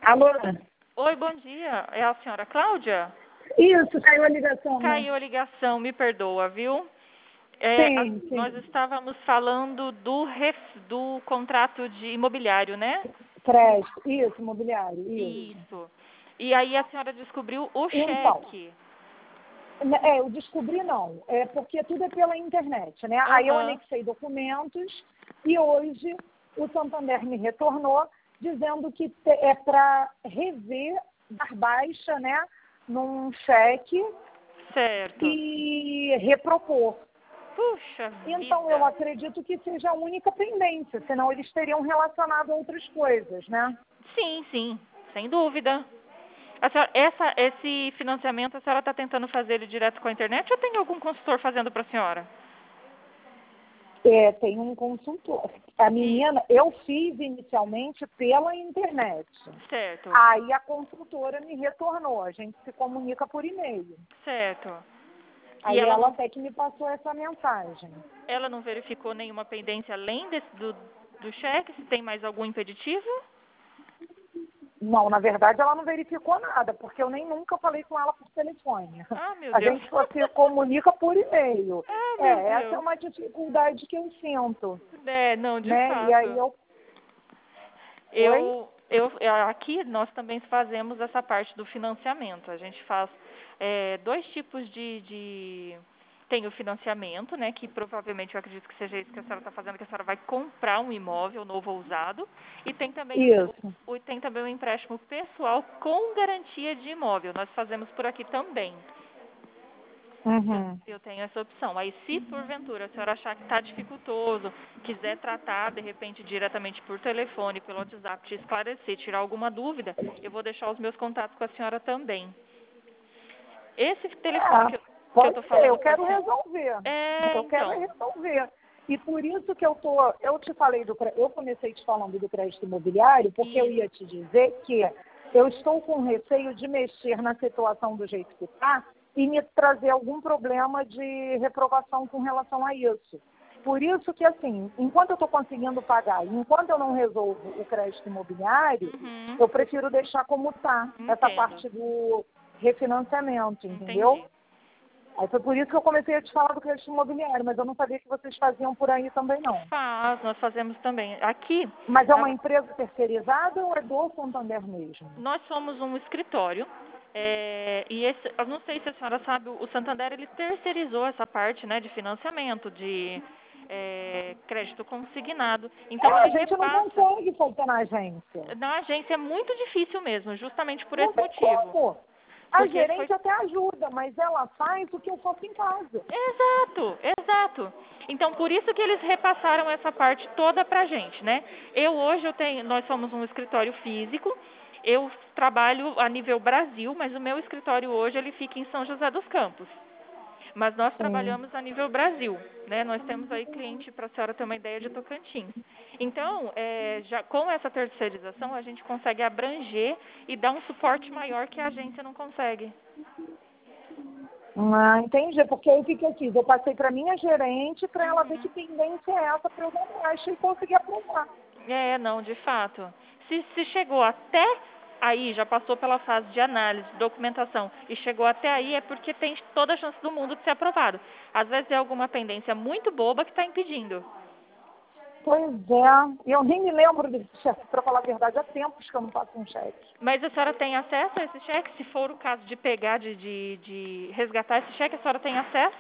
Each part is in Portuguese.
Alô? Oi, bom dia. É a senhora Cláudia? Isso, caiu a ligação, né? Caiu a ligação, me perdoa, viu? Sim, Nós sim. estávamos falando do contrato de imobiliário, né? Crédito. Isso, imobiliário. Isso. Isso. E aí a senhora descobriu o Então, cheque. eu descobri não. É porque tudo é pela internet, né? Aí eu Aham. anexei documentos e hoje o Santander me retornou dizendo que é para rever, dar baixa, né? Num cheque Certo. e repropor. Puxa Então, eu vida. acredito que seja a única pendência, senão eles teriam relacionado a outras coisas, né? Sim, sim, sem dúvida. Esse financiamento, a senhora está tentando fazer ele direto com a internet ou tem algum consultor fazendo para a senhora? É, tem um consultor. A E, menina, eu fiz inicialmente pela internet. certo, Aí a consultora me retornou, a gente se comunica por e-mail. certo. E Aí ela até que me passou essa mensagem. ela não verificou nenhuma pendência além do cheque? Se tem mais algum impeditivo? Não, na verdade ela não verificou nada, porque eu nem nunca falei com ela por telefone. Ah, meu A Deus. gente só se comunica por e-mail. Ah, meu Essa é Deus. uma dificuldade que eu sinto, É, não, de né? E aí fato. eu... Oi? Aqui nós também fazemos essa parte do financiamento. A gente faz dois tipos tem o financiamento, né, que provavelmente eu acredito que seja isso que a senhora está fazendo, que a senhora vai comprar um imóvel novo ou usado, e tem também Isso. tem também o empréstimo pessoal com garantia de imóvel. Nós fazemos por aqui também. Uhum. Eu tenho essa opção. Aí, se porventura a senhora achar que está dificultoso, quiser tratar, de repente, diretamente por telefone, pelo WhatsApp, te esclarecer, tirar alguma dúvida, eu vou deixar os meus contatos com a senhora também. Esse telefone que eu Pode estou ser, falando eu com a quero senhora... resolver. É, Eu quero então. resolver. E por isso que eu te falei eu comecei te falando do crédito imobiliário, porque eu ia Isso. te dizer que eu estou com receio de mexer na situação do jeito que está e me trazer algum problema de reprovação com relação a isso. Por isso que, assim, enquanto eu estou conseguindo pagar e enquanto eu não resolvo o crédito imobiliário, Uhum. eu prefiro deixar como está, essa Entendo. parte do refinanciamento, entendeu? Entendi. Aí foi por isso que eu comecei a te falar do crédito imobiliário, mas eu não sabia que vocês faziam por aí também não. Nós fazemos também. Aqui, Mas é uma na- empresa terceirizada ou é do Santander mesmo? nós somos um escritório, eu não sei se a senhora sabe, o Santander ele terceirizou essa parte, né, de financiamento, de crédito consignado. Então A ele gente não repassa. consegue fazer na agência. Na agência é muito difícil mesmo, justamente por Não esse tem motivo. como. A Porque ele foi gerente até ajuda, mas ela faz o que eu faço em casa. Exato, exato. Então, por isso que eles repassaram essa parte toda pra gente, né? Nós somos um escritório físico, eu trabalho a nível Brasil, mas o meu escritório hoje ele fica em São José dos Campos. Mas nós Sim. trabalhamos a nível Brasil, né? Nós temos aí cliente, para a senhora ter uma ideia, de Tocantins. Então, já com essa terceirização, a gente consegue abranger e dar um suporte maior que a agência não consegue. Ah, entendi, porque aí o que eu fiz? Eu passei para minha gerente para ela ver que Uhum. tendência é essa para eu dar baixa e conseguir aprovar. Não, de fato. Se chegou até aí, já passou pela fase de análise, documentação, e chegou até aí, é porque tem toda a chance do mundo de ser aprovado. Às vezes é alguma pendência muito boba que está impedindo. Pois é, eu nem me lembro desse cheque, para falar a verdade, há tempos que eu não faço um cheque. Mas a senhora tem acesso a esse cheque? Se for o caso de pegar, de resgatar esse cheque, a senhora tem acesso?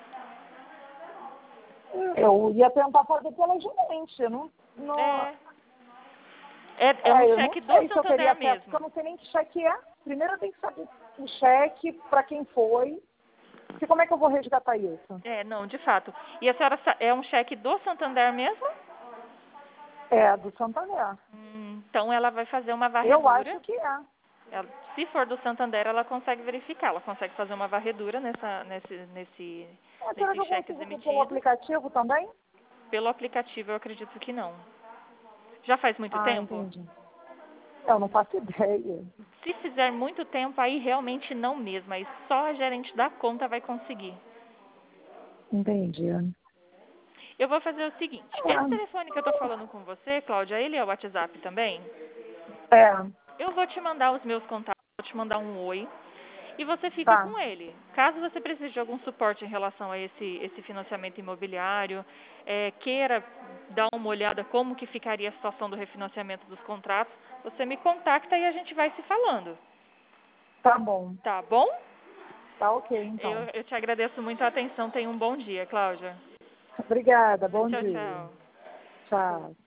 Eu ia tentar fazer pela gerente, eu não, É, é um eu não cheque do sei se eu teria Santander acesso, porque eu mesmo. não sei nem que cheque é. Primeiro eu tenho que saber o cheque, para quem foi, e como é que eu vou resgatar isso? Não, de fato. E a senhora é um cheque do Santander mesmo? É, do Santander. Então ela vai fazer uma Eu varredura. acho que é. Se for do Santander, ela consegue verificar, ela consegue fazer uma varredura Será que nesses eu cheques consigo pelo emitidos. aplicativo também? Pelo aplicativo, eu acredito que não. Já faz muito Ah, tempo? entendi. Eu não faço ideia. Se fizer muito tempo, aí realmente não mesmo. Aí só a gerente da conta vai conseguir. Entendi. Eu vou fazer o seguinte. Esse telefone que eu estou falando com você, Cláudia, ele é o WhatsApp também? É. Eu vou te mandar os meus contatos, vou te mandar um oi e você fica com ele. Caso você precise de algum suporte em relação a esse financiamento imobiliário, queira dar uma olhada como que ficaria a situação do refinanciamento dos contratos, você me contacta e a gente vai se falando. Tá bom. Tá bom? Tá ok, então. Eu te agradeço muito a atenção. Tenha um bom dia, Cláudia. Obrigada, bom Tchau, dia. tchau. Tchau.